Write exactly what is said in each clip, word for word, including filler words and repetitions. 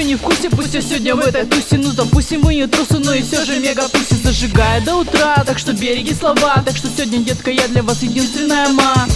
не в курсе, пусть я сегодня в этой тусе. Ну допустим, вы не трусы, но и все же мега пусть зажигает до утра. Так что береги слова, так что сегодня, детка, я для вас единственная ма.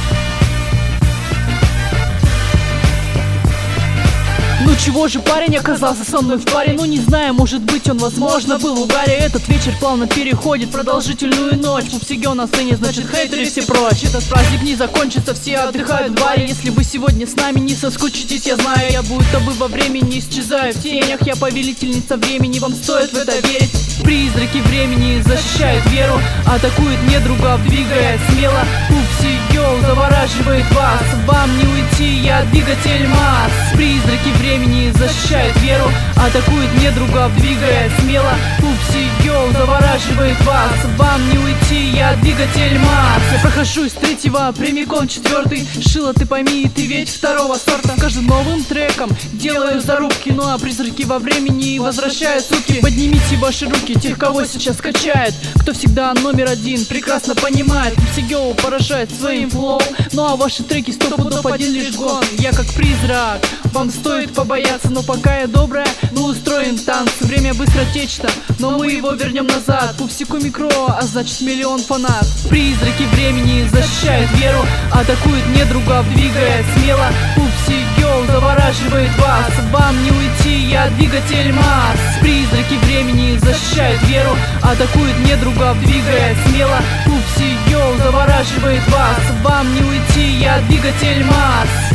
Ну чего же парень оказался со мной в паре? Ну не знаю, может быть он, возможно, был в угаре. Этот вечер плавно переходит в продолжительную ночь. Пупсиге на сцене, значит хейтеры все прочь. Этот праздник не закончится, все отдыхают в баре. Если вы сегодня с нами не соскучитесь, я знаю, я будто бы во времени исчезаю в тенях. Я повелительница времени, вам стоит в это верить. Призраки времени защищают веру, атакуют недругов, двигая смело. Пупсиге завораживает вас, вам не уйти, я двигатель масс. Призраки времени защищает веру, атакует недругов, двигая смело. Пупсиге завораживает вас, вам не уйти, я двигатель масс. Я прохожу из третьего прямиком в четвертый. Шила, ты пойми, ты ведь второго сорта. С каждым новым треком делаю зарубки. Ну а призраки во времени возвращают сутки. Поднимите ваши руки, тех, кого сейчас качает. Кто всегда номер один, прекрасно понимает. Пупсиге поражает своим флоу. Ну а ваши треки сто пудов один лишь гон. Я как призрак, вам стоит побояться, но пока я добрая, мы устроим танц. Время быстро течет, но мы его вернем назад. Пупсику микро, а значит миллион фанат. Призраки времени защищают веру, атакуют недругов, двигая смело. Пупсиге завораживает вас, вам не уйти, я двигатель масс. Призраки времени защищают веру, атакуют недругов, двигая смело. Пупсиге завораживает вас, вам не уйти, я двигатель масс.